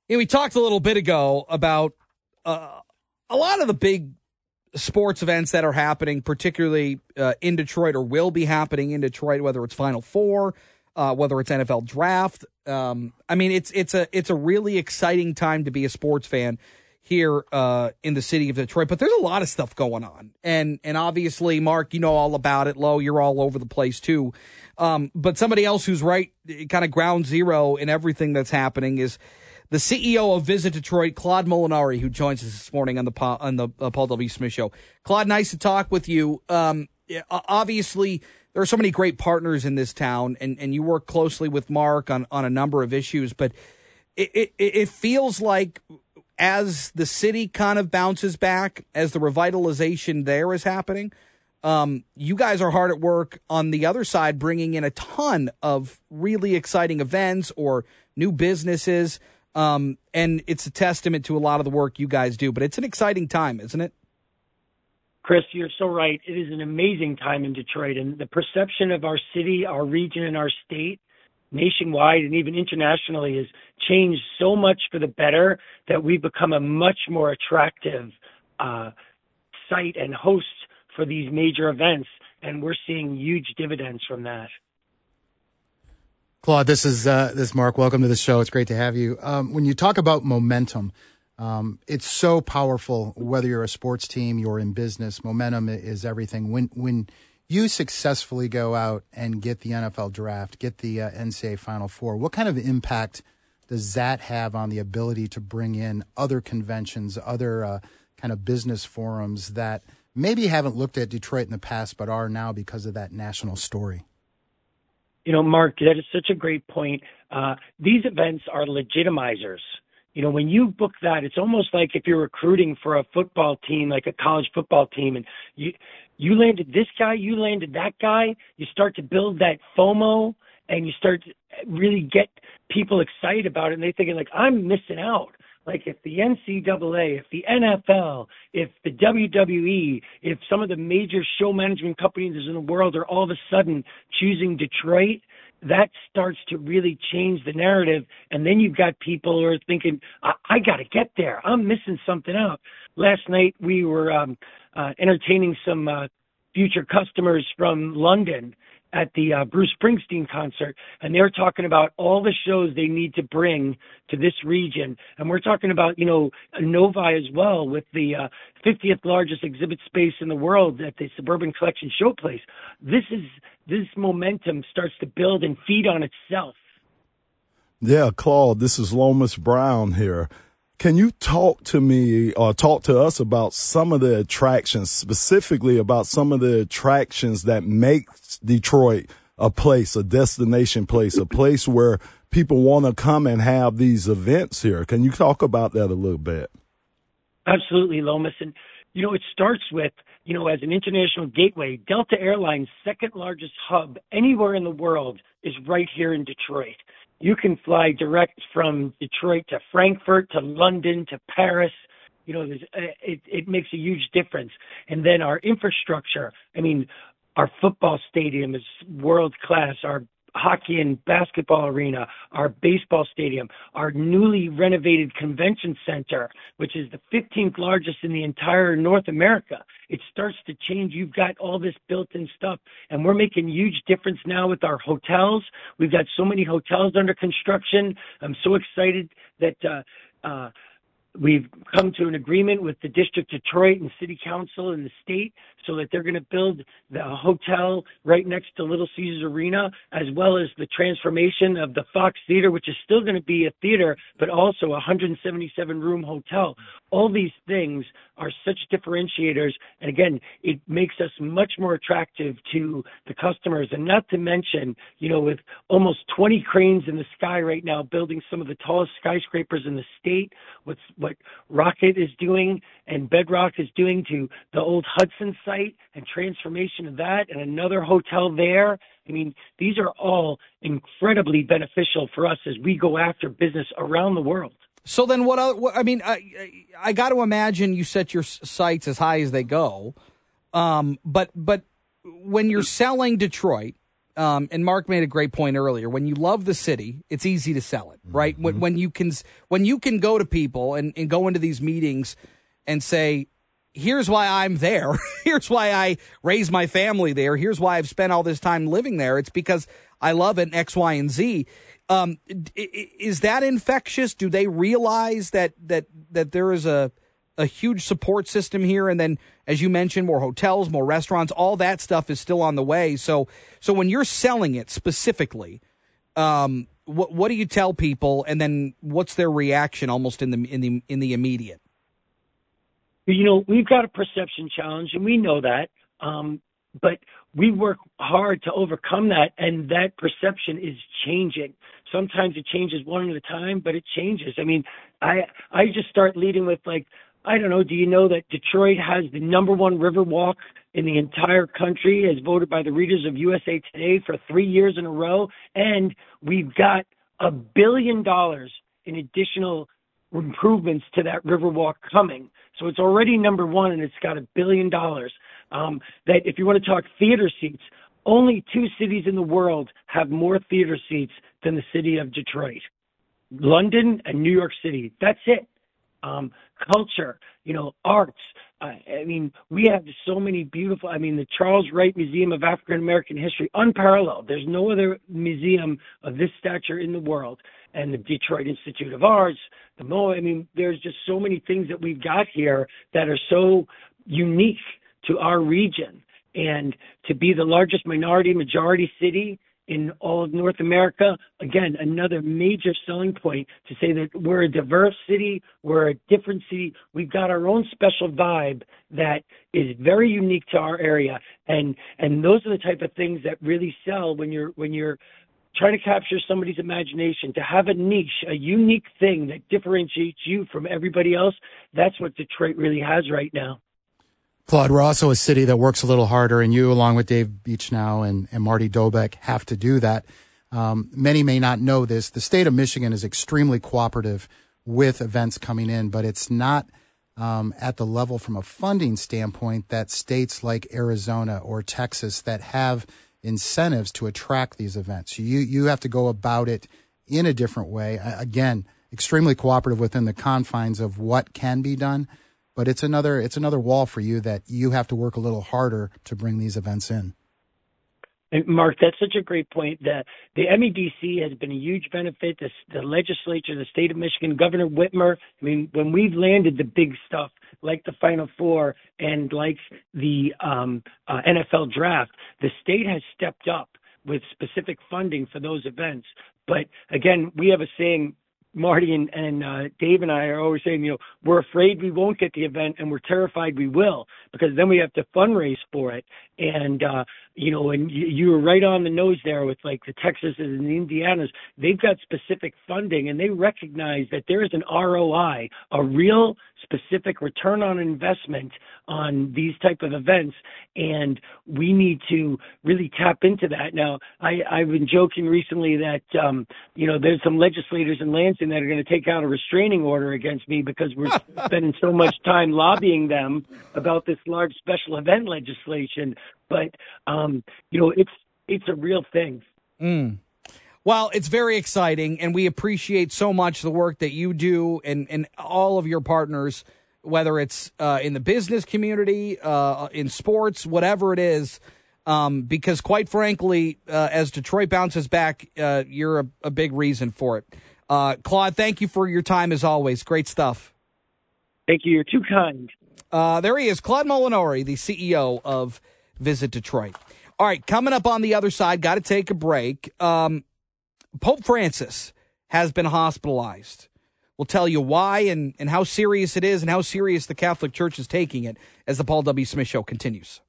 We talked a little bit ago about a lot of the big sports events that are happening, particularly in Detroit, or will be happening in Detroit, whether it's Final Four, whether it's NFL Draft. It's a really exciting time to be a sports fan here in the city of Detroit. But there's a lot of stuff going on, and obviously, Mark, you know all about it. Lo, you're all over the place too. But somebody else who's right, kind of ground zero in everything that's happening is the CEO of Visit Detroit, Claude Molinari, who joins us this morning on the Paul W. Smith Show. Claude, nice to talk with you. Obviously, there are so many great partners in this town, and you work closely with Mark on a number of issues, but it feels like as the city kind of bounces back, as the revitalization there is happening, you guys are hard at work on the other side, bringing in a ton of really exciting events or new businesses. And it's a testament to a lot of the work you guys do, but it's an exciting time, isn't it? Chris, you're so right. It is an amazing time in Detroit, and the perception of our city, our region, and our state nationwide and even internationally has changed so much for the better that we've become a much more attractive site and host for these major events, and we're seeing huge dividends from that. Claude, this is Mark. Welcome to the show. It's great to have you. When you talk about momentum, it's so powerful, whether you're a sports team, you're in business. Momentum is everything. When you successfully go out and get the NFL Draft, get the NCAA Final Four, what kind of impact does that have on the ability to bring in other conventions, other kind of business forums that maybe haven't looked at Detroit in the past but are now because of that national story? You know, Mark, that is such a great point. These events are legitimizers. You know, when you book that, it's almost like if you're recruiting for a football team, like a college football team, and you landed this guy, you landed that guy, you start to build that FOMO, and you start to really get people excited about it, and they're thinking, like, I'm missing out. Like if the NCAA, if the NFL, if the WWE, if some of the major show management companies in the world are all of a sudden choosing Detroit, that starts to really change the narrative. And then you've got people who are thinking, I got to get there. I'm missing something out. Last night we were entertaining some future customers from London at the Bruce Springsteen concert, and they're talking about all the shows they need to bring to this region. And we're talking about, you know, Novi as well, with the 50th largest exhibit space in the world at the Suburban Collection Showplace. This momentum starts to build and feed on itself. Yeah, Claude, this is Lomas Brown here. Can you talk to me or talk to us about some of the attractions, specifically about some of the attractions that make Detroit a place, a destination place, a place where people want to come and have these events here? Can you talk about that a little bit? Absolutely, Lomas. And, you know, it starts with, you know, as an international gateway, Delta Airlines' second largest hub anywhere in the world is right here in Detroit. You can fly direct from Detroit to Frankfurt, to London, to Paris. You know, it makes a huge difference. And then our infrastructure, I mean, our football stadium is world class. Our hockey and basketball arena, our baseball stadium, our newly renovated convention center, which is the 15th largest in the entire North America. It starts to change. You've got all this built-in stuff, and we're making huge difference now with our hotels. We've got so many hotels under construction. I'm so excited that we've come to an agreement with the District of Detroit and City Council and the state so that they're going to build the hotel right next to Little Caesars Arena, as well as the transformation of the Fox Theater, which is still going to be a theater, but also a 177-room hotel. All these things are such differentiators. And again, it makes us much more attractive to the customers. And not to mention, you know, with almost 20 cranes in the sky right now, building some of the tallest skyscrapers in the state, what Rocket is doing and Bedrock is doing to the old Hudson site and transformation of that, and another hotel there. I mean, these are all incredibly beneficial for us as we go after business around the world. So then I got to imagine you set your sights as high as they go. But when you're selling Detroit and Mark made a great point earlier. When you love the city, it's easy to sell it, right? Mm-hmm. When you can go to people and go into these meetings and say, here's why I'm there. Here's why I raised my family there. Here's why I've spent all this time living there. It's because I love it, X, Y, and Z. Is that infectious? Do they realize that there is a huge support system here? And then, as you mentioned, more hotels, more restaurants, all that stuff is still on the way. So when you're selling it specifically, what do you tell people? And then what's their reaction almost in the immediate? We've got a perception challenge, and we know that. But we work hard to overcome that, and that perception is changing. Sometimes it changes one at a time, but it changes. I mean, I just start leading with, like, I don't know, do you know that Detroit has the number one river walk in the entire country, as voted by the readers of USA Today for 3 years in a row? And we've got $1 billion in additional improvements to that Riverwalk coming. So it's already number one, and it's got $1 billion. That if you want to talk theater seats, only 2 cities in the world have more theater seats than the city of Detroit. London and New York City. That's it. Culture, arts. I mean, we have so many beautiful, the Charles Wright Museum of African American History, unparalleled. There's no other museum of this stature in the world. And the Detroit Institute of Arts, the MoA. There's just so many things that we've got here that are so unique to our region. And to be the largest majority city in all of North America, again, another major selling point to say that we're a diverse city, we're a different city. We've got our own special vibe that is very unique to our area. And those are the type of things that really sell when you're trying to capture somebody's imagination, to have a niche, a unique thing that differentiates you from everybody else. That's what Detroit really has right now. Claude, we're also a city that works a little harder, and you, along with Dave Beechnow and Marty Dobeck, have to do that. Many may not know this. The state of Michigan is extremely cooperative with events coming in, but it's not at the level from a funding standpoint that states like Arizona or Texas that have incentives to attract these events. You have to go about it in a different way. Again, extremely cooperative within the confines of what can be done. But it's another wall for you that you have to work a little harder to bring these events in. And Mark, that's such a great point. The MEDC has been a huge benefit. The legislature, the state of Michigan, Governor Whitmer. When we've landed the big stuff like the Final Four and like the NFL draft, the state has stepped up with specific funding for those events. But again, we have a saying. Marty and Dave and I are always saying, we're afraid we won't get the event, and we're terrified we will, because then we have to fundraise for it. And, and you were right on the nose there with like the Texas and the Indianas. They've got specific funding, and they recognize that there is an ROI, a real specific return on investment on these type of events. And we need to really tap into that. Now, I've been joking recently that, there's some legislators in Lansing that are going to take out a restraining order against me because we're spending so much time lobbying them about this large special event legislation. But, it's a real thing. Well, it's very exciting, and we appreciate so much the work that you do and all of your partners, whether it's in the business community, in sports, whatever it is, because quite frankly, as Detroit bounces back, you're a big reason for it. Claude, thank you for your time as always. Great stuff. Thank you. You're too kind. There he is, Claude Molinari, the CEO of Visit Detroit. All right, coming up on the other side, got to take a break. Pope Francis has been hospitalized. We'll tell you why and how serious it is and how serious the Catholic Church is taking it as the Paul W. Smith Show continues.